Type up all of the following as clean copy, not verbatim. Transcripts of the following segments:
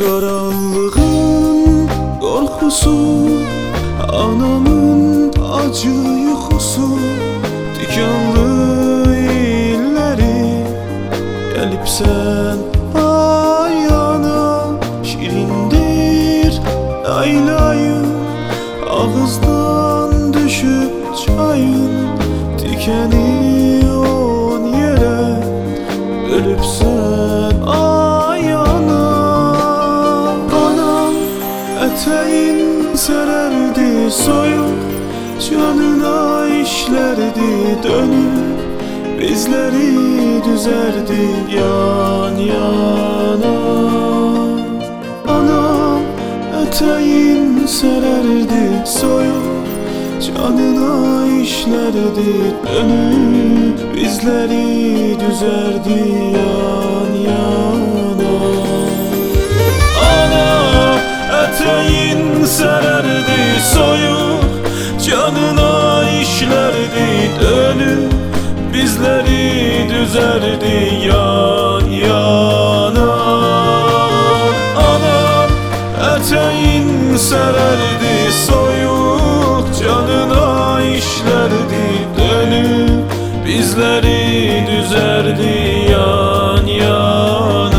Qaranlığın qorxusu, anamın acı yuxusu, tikanlı illəri gəlibsən ayana. Şirindir laylayım, ağızdan düşüb çayın, tikəni on yerə ölübsən ayana. Anam ətəyin sərərdi soyuq, canına işlərdi dönüb, bizləri düzərdi yan yana. Anam ətəyin sərərdi soyuq, canına işlərdi dönüb, bizləri düzərdi yan yana. Anam ətəyin sərərdi soyuq, canına işlərdi dönüb, bizləri düzərdi yan yana. Anam ətəyin sərərdi soyuq, canına işlərdi dönüb, bizləri düzərdi yan yana.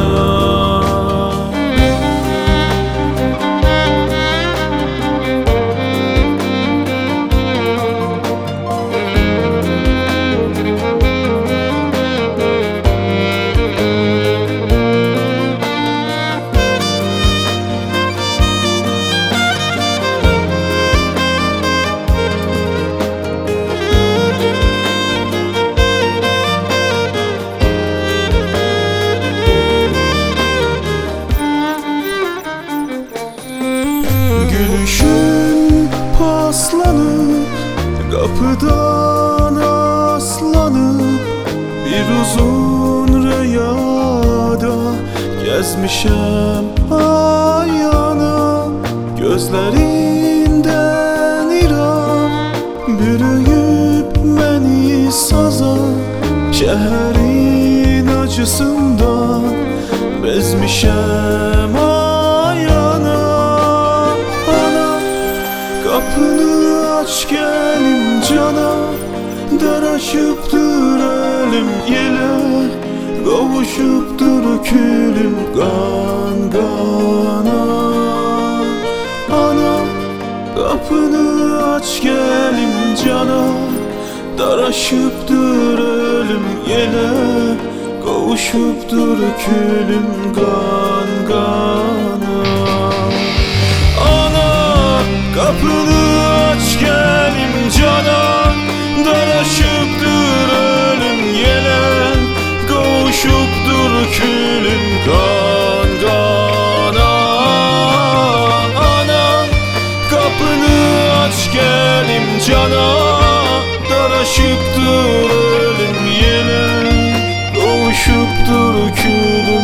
Gülüşün paslanıp, kapıdan aslanıp, bir uzun rüyada gezmişem ayana. Gözlerinden iram bürüyüp beni saza, şehrin acısından bezmişem ayana. Kapını aç gelim cana, daraşıptır elim yele, kavuşuptur külüm kan kana. Anam kapını aç gelim cana, daraşıptır elim yele, kavuşuptur külüm kan kana. Kapını aç gelim cana, daraşıptır ölüm yele, kavuşuptur külüm kan kana. Anam kapını aç gelim cana, daraşıptır ölüm yele, kavuşuptur külüm